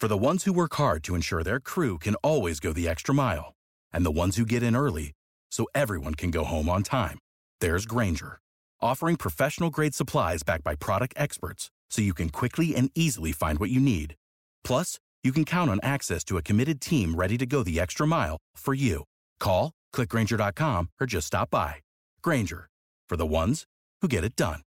For the ones who work hard to ensure their crew can always go the extra mile, and the ones who get in early so everyone can go home on time, there's Grainger, offering professional-grade supplies backed by product experts so you can quickly and easily find what you need. Plus, you can count on access to a committed team ready to go the extra mile for you. Call, click Grainger.com, or just stop by. Grainger, for the ones who get it done.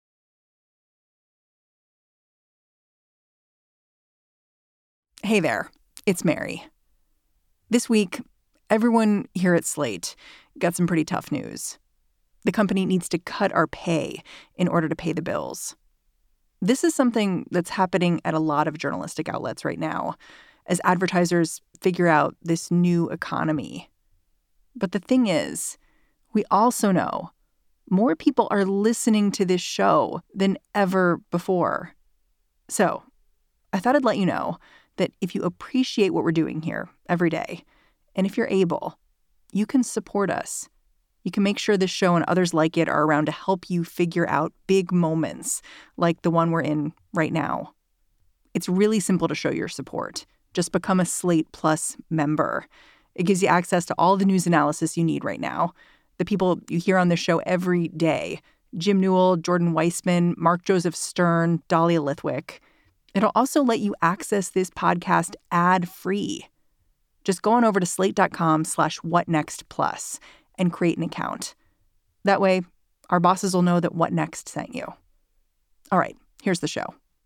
Hey there, it's Mary. This week, everyone here at Slate got some pretty tough news. The company needs to cut our pay in order to pay the bills. This is something that's happening at a lot of journalistic outlets right now as advertisers figure out this new economy. But the thing is, we also know more people are listening to this show than ever before. So I thought I'd let you know that if you appreciate what we're doing here every day, and if you're able, you can support us. You can make sure this show and others like it are around to help you figure out big moments like the one we're in right now. It's really simple to show your support. Just become a Slate Plus member. It gives you access to all the news analysis you need right now. The people you hear on this show every day: Jim Newell, Jordan Weissman, Mark Joseph Stern, Dahlia Lithwick. It'll also let you access this podcast ad-free. Just go on over to slate.com/whatnextplus and create an account. That way, our bosses will know that What Next sent you. All right, here's the show.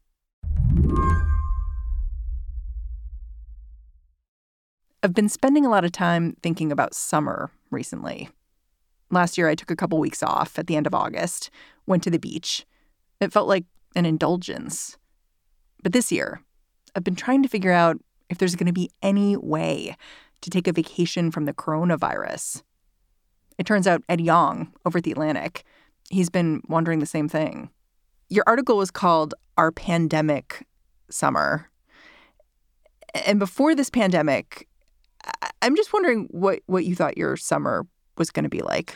I've been spending a lot of time thinking about summer recently. Last year, I took a couple weeks off at the end of August, went to the beach. It felt like an indulgence. But this year, I've been trying to figure out if there's going to be any way to take a vacation from the coronavirus. It turns out Ed Yong over at The Atlantic, he's been wondering the same thing. Your article was called Our Pandemic Summer. And before this pandemic, I'm just wondering what you thought your summer was going to be like.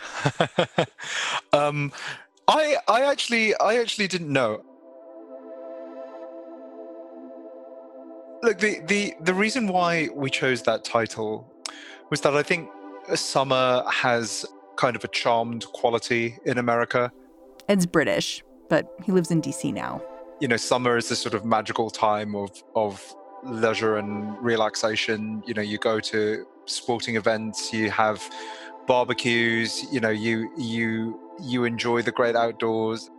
I actually didn't know. Look, the reason why we chose that title was that I think summer has kind of a charmed quality in America. Ed's British, but he lives in DC now. You know, summer is this sort of magical time of leisure and relaxation. You know, you go to sporting events, you have barbecues, you know, you enjoy the great outdoors.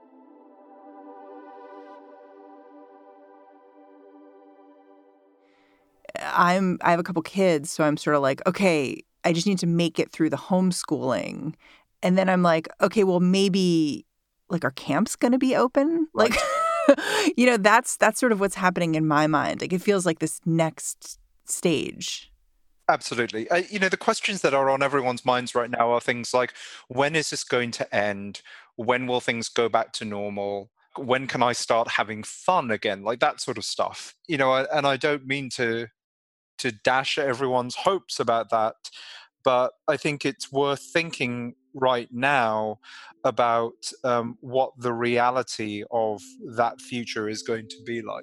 I have a couple kids, so I'm sort of like, okay, I just need to make it through the homeschooling. And then I'm like, okay, well, maybe like our camp's going to be open. Like, you know, that's sort of what's happening in my mind. Like, it feels like this next stage. Absolutely. You know, the questions that are on everyone's minds right now are things like, when is this going to end? When will things go back to normal? When can I start having fun again? Like that sort of stuff. You know, and I don't mean to dash everyone's hopes about that, but I think it's worth thinking right now about what the reality of that future is going to be like.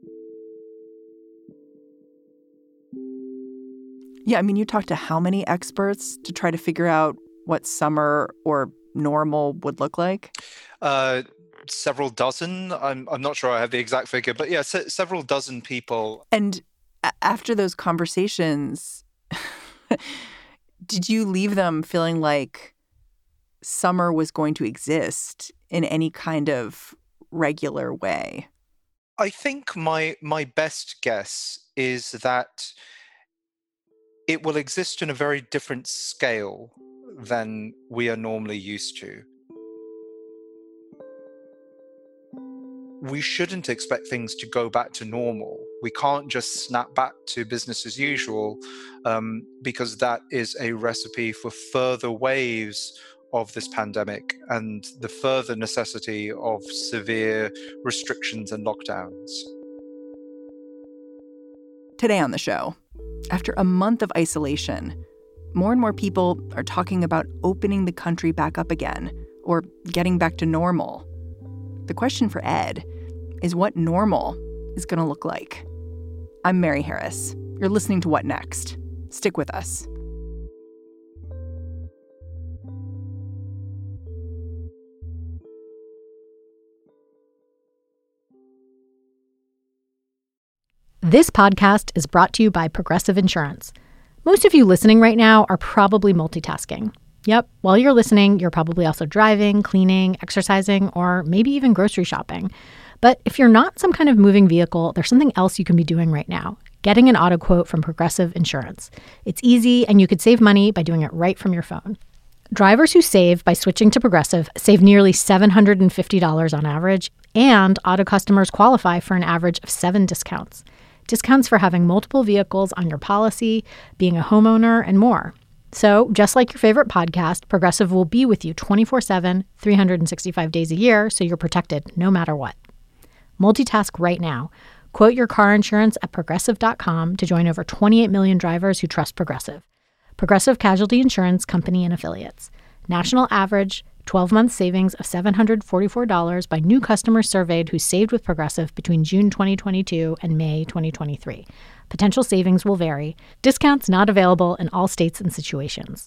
Yeah, I mean, you talked to how many experts to try to figure out what summer or normal would look like? Several dozen. I'm not sure I have the exact figure, but yeah, several dozen people. And after those conversations, did you leave them feeling like summer was going to exist in any kind of regular way? I think my best guess is that it will exist in a very different scale than we are normally used to. We shouldn't expect things to go back to normal. We can't just snap back to business as usual, because that is a recipe for further waves of this pandemic and the further necessity of severe restrictions and lockdowns. Today on the show, after a month of isolation, more and more people are talking about opening the country back up again or getting back to normal. The question for Ed is what normal is going to look like. I'm Mary Harris. You're listening to What Next? Stick with us. This podcast is brought to you by Progressive Insurance. Most of you listening right now are probably multitasking. Yep, while you're listening, you're probably also driving, cleaning, exercising, or maybe even grocery shopping. But if you're not some kind of moving vehicle, there's something else you can be doing right now: getting an auto quote from Progressive Insurance. It's easy, and you could save money by doing it right from your phone. Drivers who save by switching to Progressive save nearly $750 on average, and auto customers qualify for an average of 7 discounts. Discounts for having multiple vehicles on your policy, being a homeowner, and more. So, just like your favorite podcast, Progressive will be with you 24/7, 365 days a year, so you're protected no matter what. Multitask right now. Quote your car insurance at Progressive.com to join over 28 million drivers who trust Progressive. Progressive Casualty Insurance Company and Affiliates. National average 12-month savings of $744 by new customers surveyed who saved with Progressive between June 2022 and May 2023. Potential savings will vary. Discounts not available in all states and situations.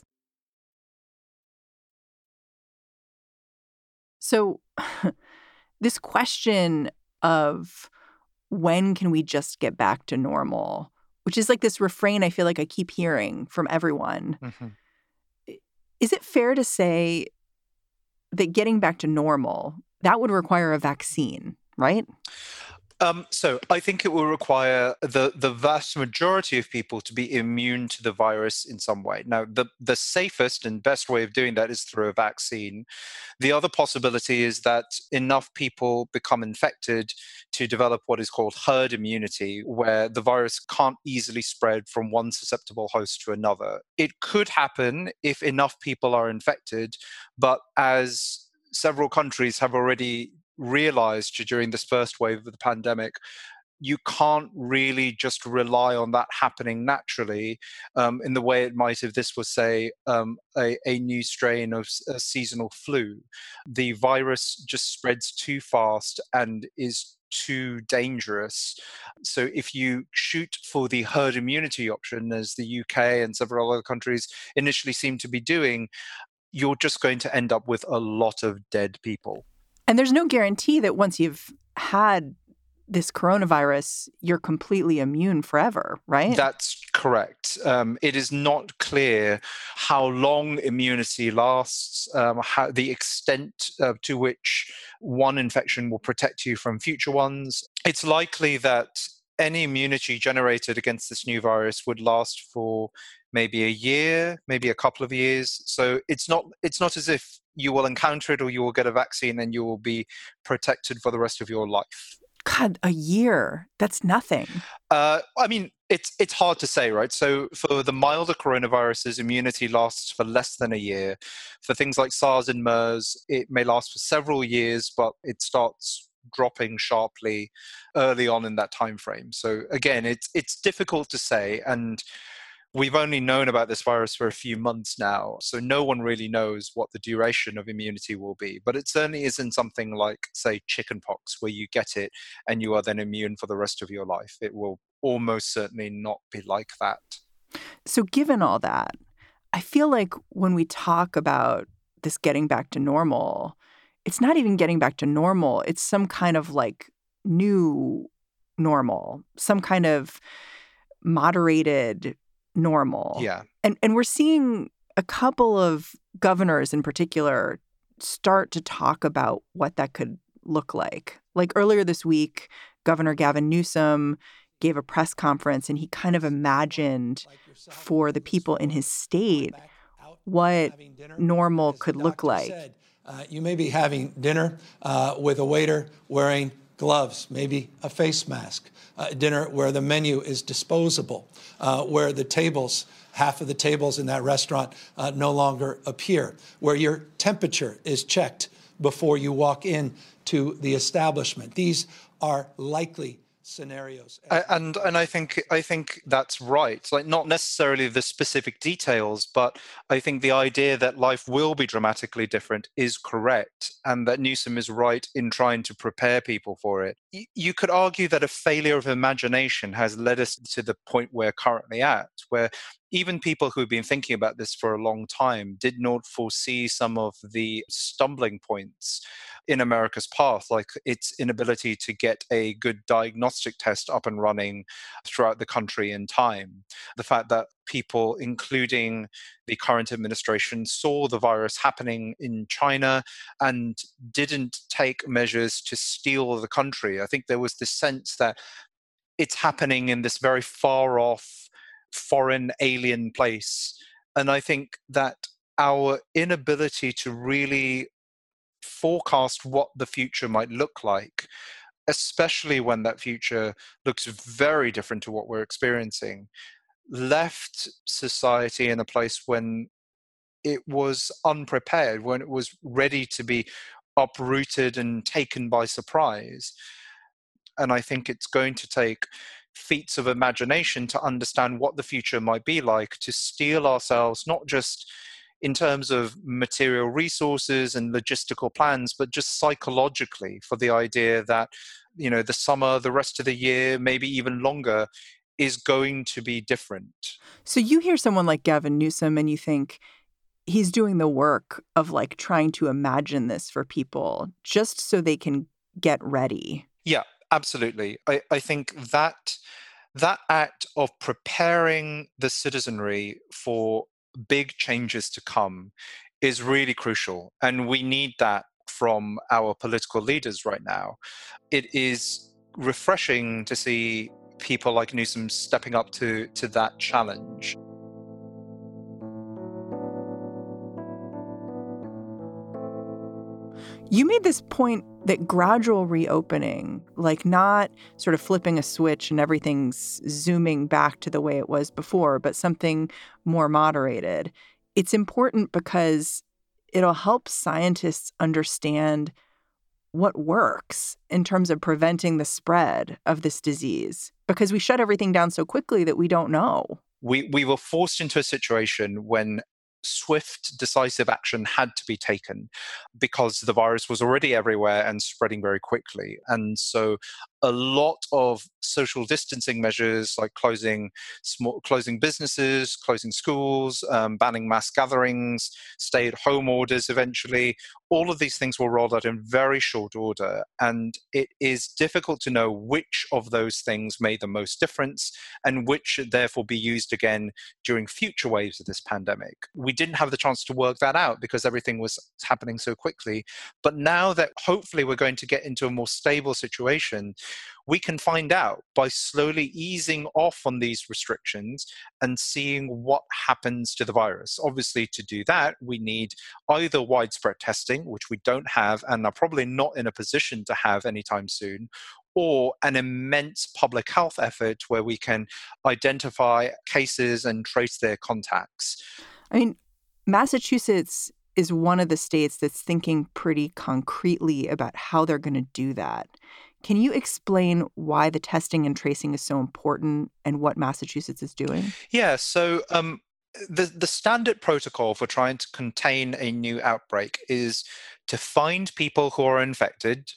So this question of when can we just get back to normal, which is like this refrain I feel like I keep hearing from everyone. Mm-hmm. Is it fair to say that getting back to normal, that would require a vaccine, right? So I think it will require the vast majority of people to be immune to the virus in some way. Now, the safest and best way of doing that is through a vaccine. The other possibility is that enough people become infected to develop what is called herd immunity, where the virus can't easily spread from one susceptible host to another. It could happen if enough people are infected, but as several countries have already realized during this first wave of the pandemic, you can't really just rely on that happening naturally in the way it might if this was, say, a new strain of a seasonal flu. The virus just spreads too fast and is too dangerous. So if you shoot for the herd immunity option, as the UK and several other countries initially seem to be doing, you're just going to end up with a lot of dead people. And there's no guarantee that once you've had this coronavirus, you're completely immune forever, right? That's correct. It is not clear how long immunity lasts, how the extent to which one infection will protect you from future ones. It's likely that any immunity generated against this new virus would last for maybe a year, maybe a couple of years. So it's not as if you will encounter it or you will get a vaccine and you will be protected for the rest of your life. God, a year. That's nothing. I mean, it's hard to say, right? So for the milder coronaviruses, immunity lasts for less than a year. For things like SARS and MERS, it may last for several years, but it starts dropping sharply early on in that time frame. So again, it's difficult to say, and we've only known about this virus for a few months now, so no one really knows what the duration of immunity will be. But it certainly isn't something like, say, chickenpox, where you get it and you are then immune for the rest of your life. It will almost certainly not be like that. So given all that, I feel like when we talk about this getting back to normal, it's not even getting back to normal. It's some kind of like new normal, some kind of moderated normal. Yeah. And we're seeing a couple of governors in particular start to talk about what that could look like. Like earlier this week, Governor Gavin Newsom gave a press conference and he kind of imagined for the people in his state what normal could look like. You may be having dinner with a waiter wearing gloves, maybe a face mask, dinner where the menu is disposable, where the tables, half of the tables in that restaurant no longer appear, where your temperature is checked before you walk in to the establishment. These are likely scenarios. And I think that's right. Like, not necessarily the specific details, but I think the idea that life will be dramatically different is correct, and that Newsom is right in trying to prepare people for it. You could argue that a failure of imagination has led us to the point we're currently at, where even people who've been thinking about this for a long time did not foresee some of the stumbling points in America's path, like its inability to get a good diagnostic test up and running throughout the country in time. The fact that people, including the current administration, saw the virus happening in China and didn't take measures to steel the country. I think there was this sense that it's happening in this very far off, foreign, alien place. And I think that our inability to really forecast what the future might look like, especially when that future looks very different to what we're experiencing, left society in a place when it was unprepared, when it was ready to be uprooted and taken by surprise. And I think it's going to take feats of imagination to understand what the future might be like, to steel ourselves, not just in terms of material resources and logistical plans, but just psychologically, for the idea that, the summer, the rest of the year, maybe even longer, is going to be different. So you hear someone like Gavin Newsom and you think he's doing the work of like trying to imagine this for people just so they can get ready. Yeah, absolutely. I think that act of preparing the citizenry for big changes to come is really crucial. And we need that from our political leaders right now. It is refreshing to see people like Newsom stepping up to that challenge. You made this point that gradual reopening, like not sort of flipping a switch and everything's zooming back to the way it was before, but something more moderated. It's important because it'll help scientists understand what works in terms of preventing the spread of this disease, because we shut everything down so quickly that we don't know. We were forced into a situation when swift, decisive action had to be taken because the virus was already everywhere and spreading very quickly. And so a lot of social distancing measures, like closing businesses, closing schools, banning mass gatherings, stay-at-home orders eventually, all of these things were rolled out in very short order. And it is difficult to know which of those things made the most difference and which should therefore be used again during future waves of this pandemic. We didn't have the chance to work that out because everything was happening so quickly. But now that hopefully we're going to get into a more stable situation, we can find out by slowly easing off on these restrictions and seeing what happens to the virus. Obviously, to do that, we need either widespread testing, which we don't have and are probably not in a position to have anytime soon, or an immense public health effort where we can identify cases and trace their contacts. I mean, Massachusetts is one of the states that's thinking pretty concretely about how they're going to do that. Can you explain why the testing and tracing is so important and what Massachusetts is doing? Yeah, so the standard protocol for trying to contain a new outbreak is to find people who are infected,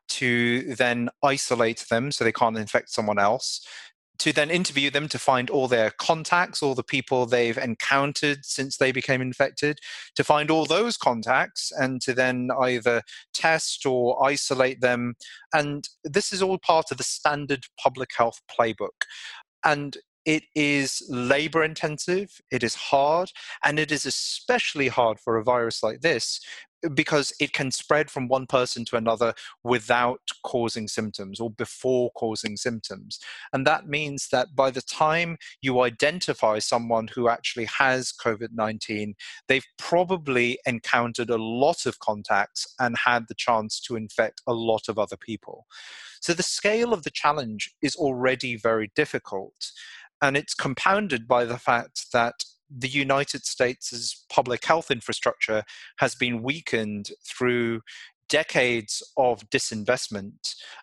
to then isolate them so they can't infect someone else, to then interview them to find all their contacts, all the people they've encountered since they became infected, to find all those contacts and to then either test or isolate them. And this is all part of the standard public health playbook. And it is labor intensive, it is hard, and it is especially hard for a virus like this because it can spread from one person to another without causing symptoms or before causing symptoms. And that means that by the time you identify someone who actually has COVID-19, they've probably encountered a lot of contacts and had the chance to infect a lot of other people. So the scale of the challenge is already very difficult. And it's compounded by the fact that the United States' public health infrastructure has been weakened through decades of disinvestment that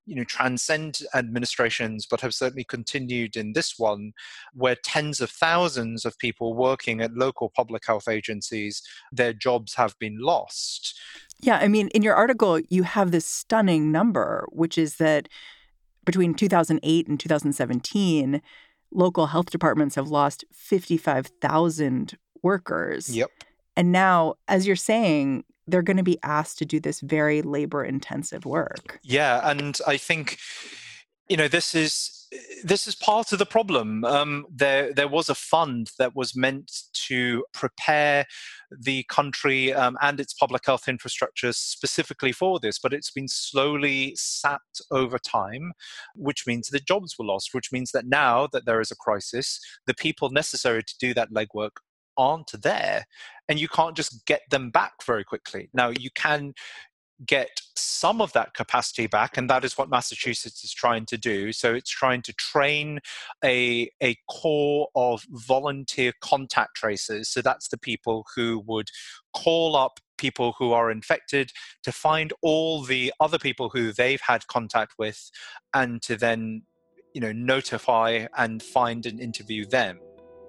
transcend administrations, but have certainly continued in this one, where tens of thousands of people working at local public health agencies, their jobs have been lost. Yeah, I mean, in your article, you have this stunning number, which is that between 2008 and 2017, local health departments have lost 55,000 workers. Yep. And now, as you're saying, they're going to be asked to do this very labor-intensive work. Yeah, and I think, this is part of the problem. There was a fund that was meant to prepare the country and its public health infrastructure specifically for this, but it's been slowly sapped over time, which means that jobs were lost, which means that now that there is a crisis, the people necessary to do that legwork aren't there, and you can't just get them back very quickly. Now, you can get some of that capacity back, and that is what Massachusetts is trying to do. So it's trying to train a core of volunteer contact tracers. So that's the people who would call up people who are infected to find all the other people who they've had contact with, and to then, notify and find and interview them.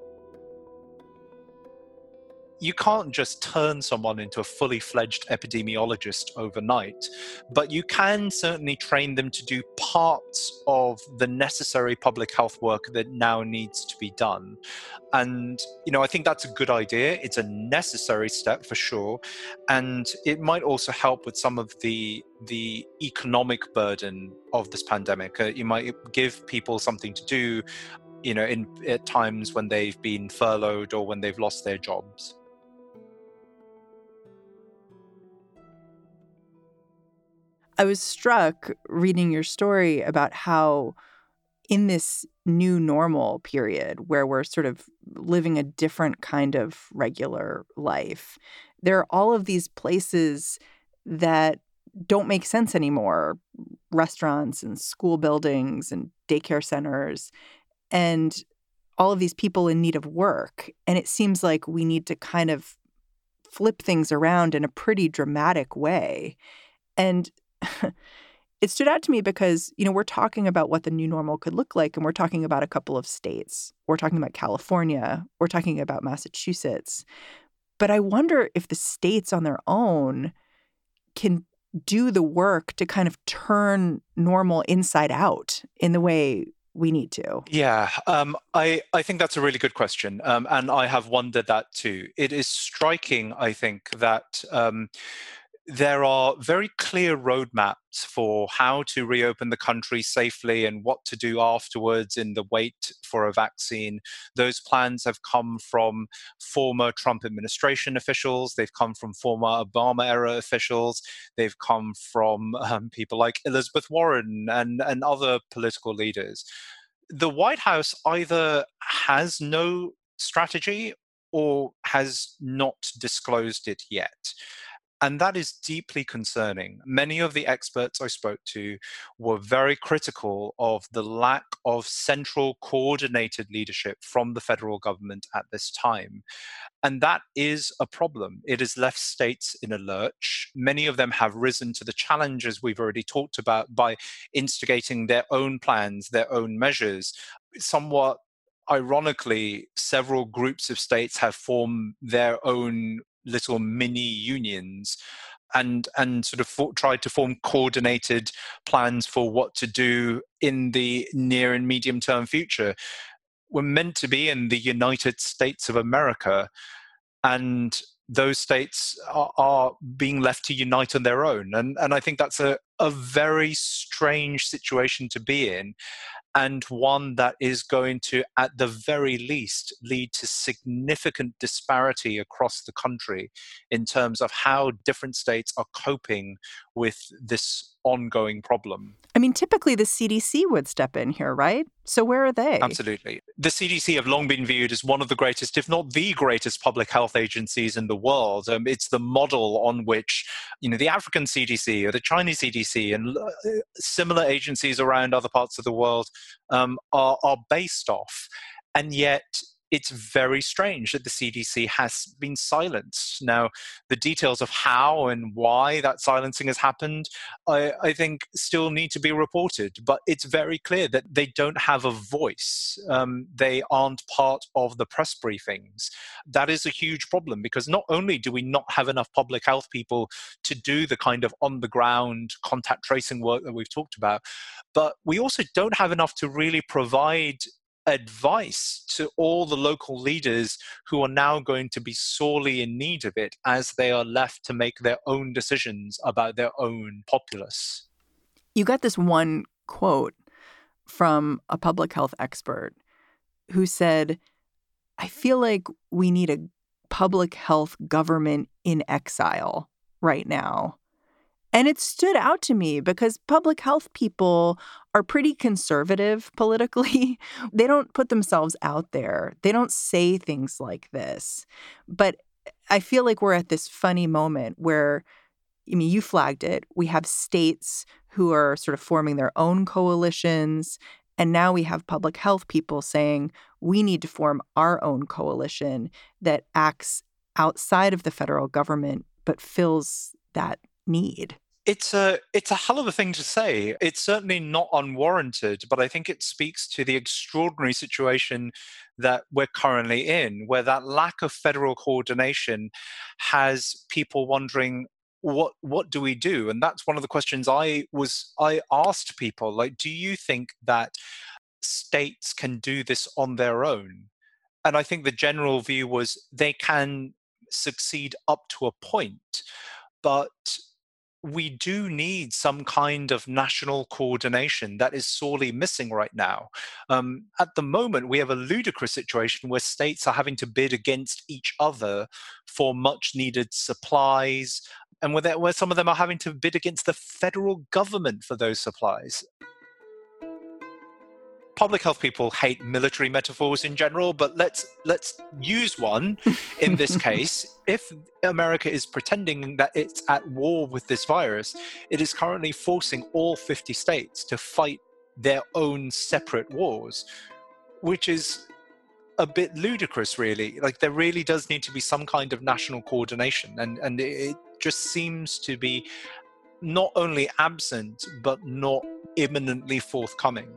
You can't just turn someone into a fully fledged epidemiologist overnight, but you can certainly train them to do parts of the necessary public health work that now needs to be done. And, I think that's a good idea. It's a necessary step for sure. And it might also help with some of the economic burden of this pandemic. You might give people something to do, at times when they've been furloughed or when they've lost their jobs. I was struck reading your story about how in this new normal period where we're sort of living a different kind of regular life, there are all of these places that don't make sense anymore. Restaurants and school buildings and daycare centers and all of these people in need of work. And it seems like we need to kind of flip things around in a pretty dramatic way. And it stood out to me because, we're talking about what the new normal could look like, and we're talking about a couple of states. We're talking about California. We're talking about Massachusetts. But I wonder if the states on their own can do the work to kind of turn normal inside out in the way we need to. Yeah, I think that's a really good question. And I have wondered that too. It is striking, I think, that there are very clear roadmaps for how to reopen the country safely and what to do afterwards in the wait for a vaccine. Those plans have come from former Trump administration officials. They've come from former Obama-era officials. They've come from people like Elizabeth Warren and other political leaders. The White House either has no strategy or has not disclosed it yet. And that is deeply concerning. Many of the experts I spoke to were very critical of the lack of central coordinated leadership from the federal government at this time. And that is a problem. It has left states in a lurch. Many of them have risen to the challenges we've already talked about by instigating their own plans, their own measures. Somewhat ironically, several groups of states have formed their own little mini unions and sort of tried to form coordinated plans for what to do in the near and medium term future. We're meant to be in the United States of America, and those states are being left to unite on their own. And I think that's a very strange situation to be in, and one that is going to, at the very least, lead to significant disparity across the country in terms of how different states are coping with this ongoing problem. I mean, typically the CDC would step in here, right? So where are they? Absolutely. The CDC have long been viewed as one of the greatest, if not the greatest, public health agencies in the world. It's the model on which, the African CDC or the Chinese CDC and similar agencies around other parts of the world are based off. And yet it's very strange that the CDC has been silenced. Now, the details of how and why that silencing has happened, I think still need to be reported. But it's very clear that they don't have a voice. They aren't part of the press briefings. That is a huge problem because not only do we not have enough public health people to do the kind of on-the-ground contact tracing work that we've talked about, but we also don't have enough to really provide advice to all the local leaders who are now going to be sorely in need of it as they are left to make their own decisions about their own populace. You got this one quote from a public health expert who said, "I feel like we need a public health government in exile right now." And it stood out to me because public health people are pretty conservative politically. They don't put themselves out there. They don't say things like this. But I feel like we're at this funny moment where, I mean, you flagged it. We have states who are sort of forming their own coalitions. And now we have public health people saying we need to form our own coalition that acts outside of the federal government but fills that need. It's a hell of a thing to say. It's certainly not unwarranted, but I think it speaks to the extraordinary situation that we're currently in, where that lack of federal coordination has people wondering, what do we do? And that's one of the questions I asked people, like, do you think that states can do this on their own? And I think the general view was they can succeed up to a point, but we do need some kind of national coordination that is sorely missing right now. At the moment, we have a ludicrous situation where states are having to bid against each other for much needed supplies, and where some of them are having to bid against the federal government for those supplies. Public health people hate military metaphors in general, but let's use one in this case. If America is pretending that it's at war with this virus, it is currently forcing all 50 states to fight their own separate wars, which is a bit ludicrous, really. Like, there really does need to be some kind of national coordination, and it just seems to be not only absent, but not imminently forthcoming.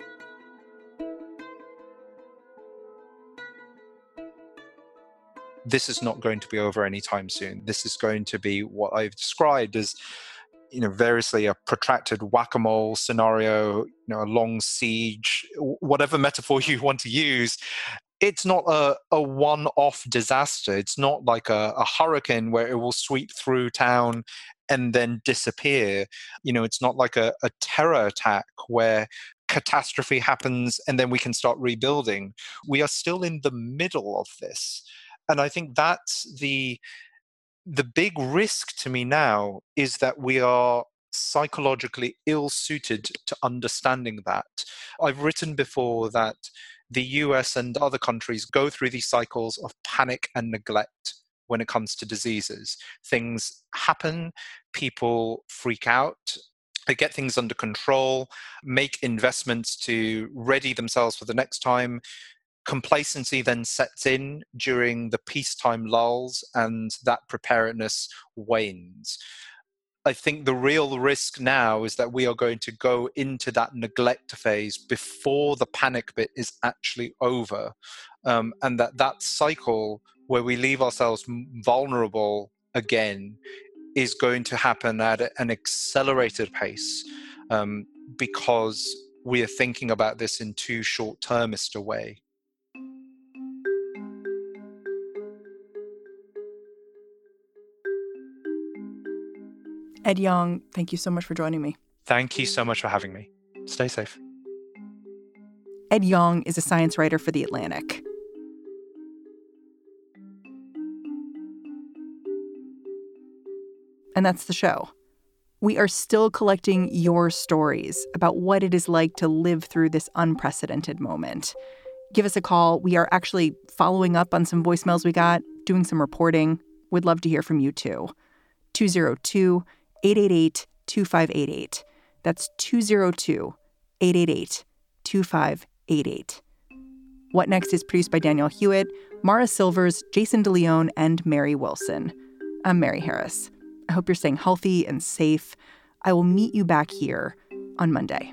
This is not going to be over anytime soon. This is going to be what I've described as, variously a protracted whack-a-mole scenario, a long siege, whatever metaphor you want to use. It's not a one-off disaster. It's not like a hurricane where it will sweep through town and then disappear. It's not like a terror attack where catastrophe happens and then we can start rebuilding. We are still in the middle of this. And I think that's the big risk to me now, is that we are psychologically ill-suited to understanding that. I've written before that the US and other countries go through these cycles of panic and neglect when it comes to diseases. Things happen, people freak out, they get things under control, make investments to ready themselves for the next time. Complacency then sets in during the peacetime lulls, and that preparedness wanes. I think the real risk now is that we are going to go into that neglect phase before the panic bit is actually over, and that cycle where we leave ourselves vulnerable again is going to happen at an accelerated pace, because we are thinking about this in too short-termist a way. Ed Yong, thank you so much for joining me. Thank you so much for having me. Stay safe. Ed Yong is a science writer for The Atlantic. And that's the show. We are still collecting your stories about what it is like to live through this unprecedented moment. Give us a call. We are actually following up on some voicemails we got, doing some reporting. We'd love to hear from you, too. 202-888-2588. That's 202-888-2588. What Next is produced by Daniel Hewitt, Mara Silvers, Jason DeLeon, and Mary Wilson. I'm Mary Harris. I hope you're staying healthy and safe. I will meet you back here on Monday.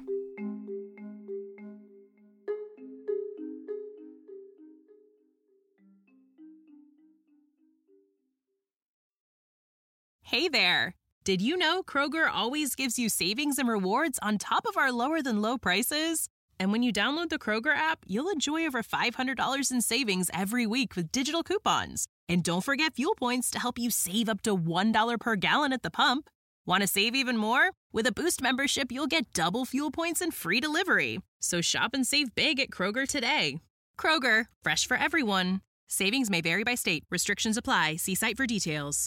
Hey there. Did you know Kroger always gives you savings and rewards on top of our lower than low prices? And when you download the Kroger app, you'll enjoy over $500 in savings every week with digital coupons. And don't forget fuel points to help you save up to $1 per gallon at the pump. Want to save even more? With a Boost membership, you'll get double fuel points and free delivery. So shop and save big at Kroger today. Kroger, fresh for everyone. Savings may vary by state. Restrictions apply. See site for details.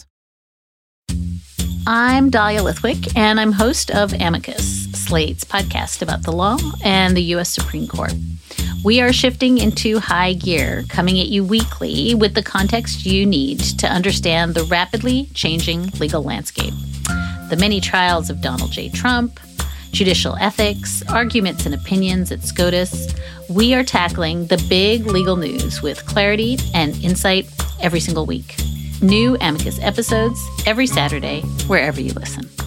I'm Dahlia Lithwick, and I'm host of Amicus, Slate's podcast about the law and the U.S. Supreme Court. We are shifting into high gear, coming at you weekly with the context you need to understand the rapidly changing legal landscape. The many trials of Donald J. Trump, judicial ethics, arguments and opinions at SCOTUS. We are tackling the big legal news with clarity and insight every single week. New Amicus episodes every Saturday, wherever you listen.